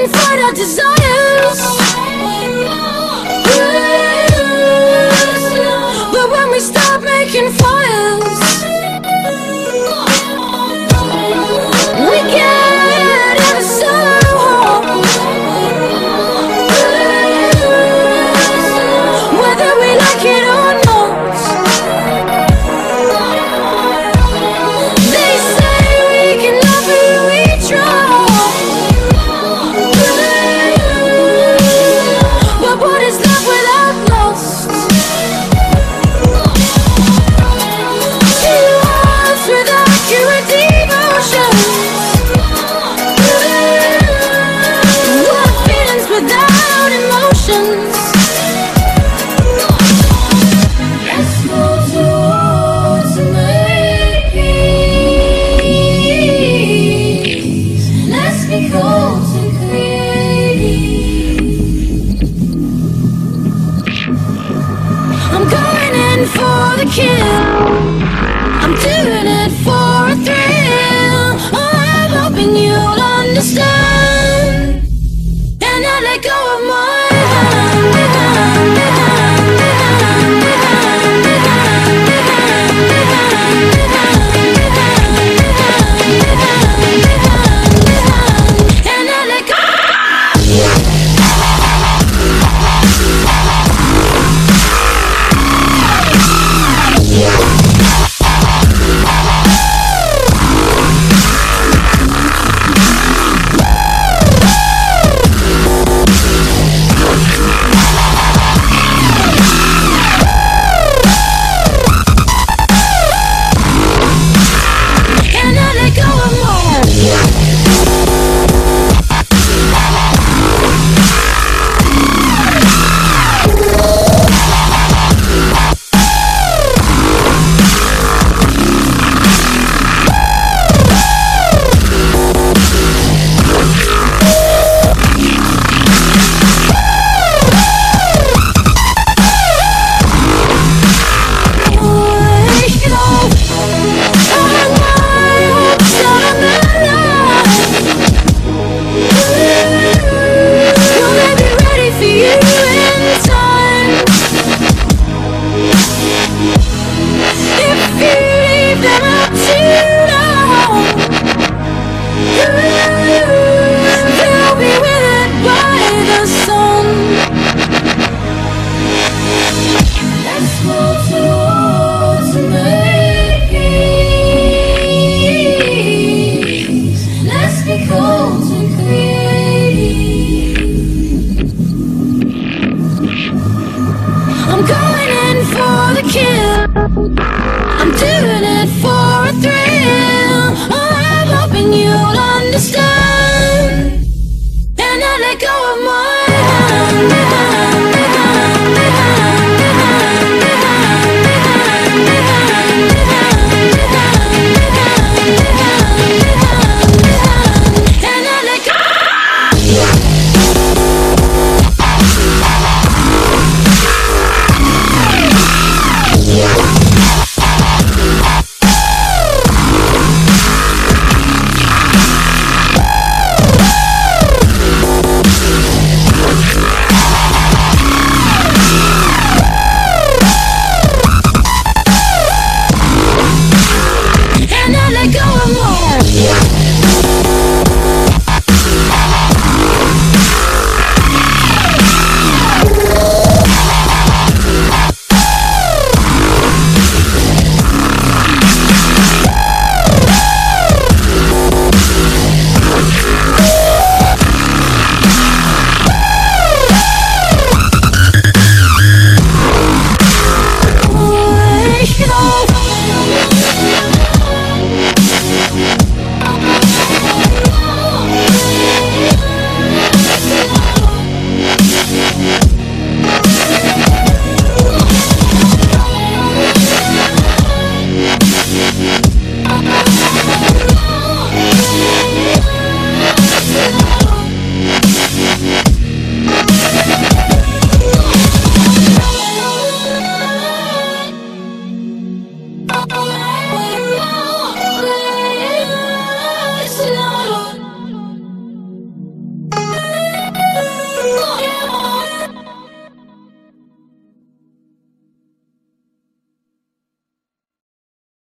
and fight our desires. But when we stop making fires, we get out of sorrow. Whether we like it or not, they say we can love who we try. But what is love without lust? Two hearts with accurate devotion. What feelings without emotions? Let's go towards make peace. Let's be cold and creative. I'm going in for the kill. I'm doing it for a thrill. I'm hoping you'll understand. And I let go of my and I let go. And I let go of more. I'm going in for the kill. I'm doing it for a thrill. I'm hoping you'll understand. And I let go